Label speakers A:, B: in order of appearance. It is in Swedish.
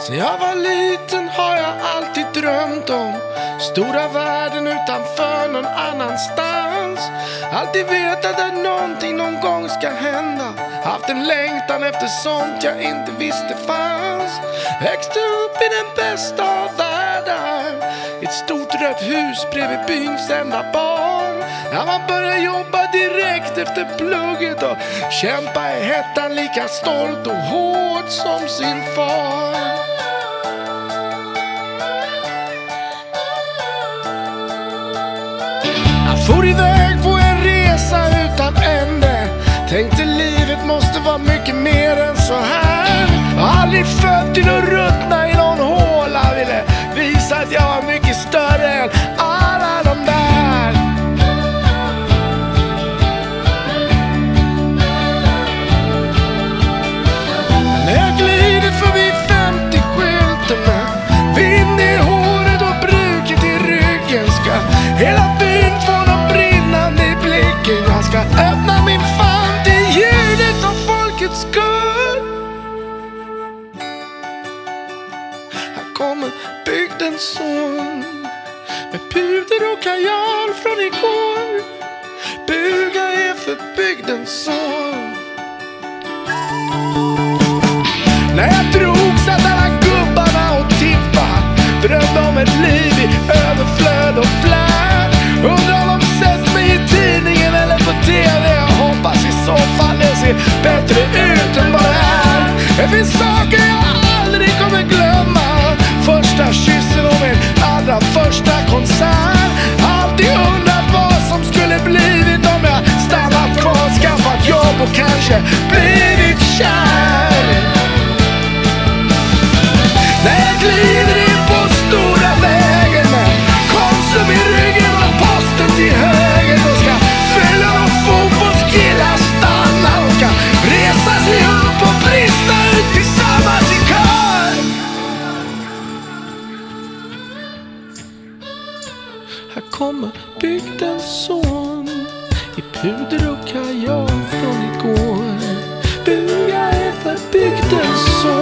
A: Sen jag var liten har jag alltid drömt om stora världen utanför någon annanstans. Alltid vetat att någonting någon gång ska hända. Haft en längtan efter sånt jag inte visste fanns. Växte upp i den bästa av världar, i ett stort rött hus bredvid byns enda barn. Ja, man började jobba direkt efter plugget och kämpa i hettan lika stolt och hårt som sin far. Jag for iväg på en resa utan ände. Tänkte livet måste vara mycket mer än så här. Aldrig född till att ruttna i någon håla. Ville visa att jag var mycket större än alla de där. När jag glider förbi 50-skyltarna, vind i håret och bruket i ryggen, ska hela byn få någon brinnande i blicken. Jag ska öppna min famn till ljudet av folkets skull. Här kommer bygdens son med puder och kajal från igår. Buga är för bygdens son. När jag drog satt alla gubbarna och tippa, drömde om ett liv i överflöd och flärd. Undrar om de sett mig i tidningen eller på TV. Jag hoppas i så fall det ser bättre ut än vad det är. Det finns saker jag aldrig kommer glömma. Första kyssen och min allra första konsert. Alltid undrat vad som skulle blivit om jag stannat kvar, skaffat jobb och kanske blivit kär. När jag glider in på stora vägen med Konsum i ryggen och posten till höger, då ska fylla och fotbollskillar stanna och ska resa sig upp och brista ut tillsammans i kör. Här kommer bygdens son i puder och kajal från igår. Buga är för bygdens son.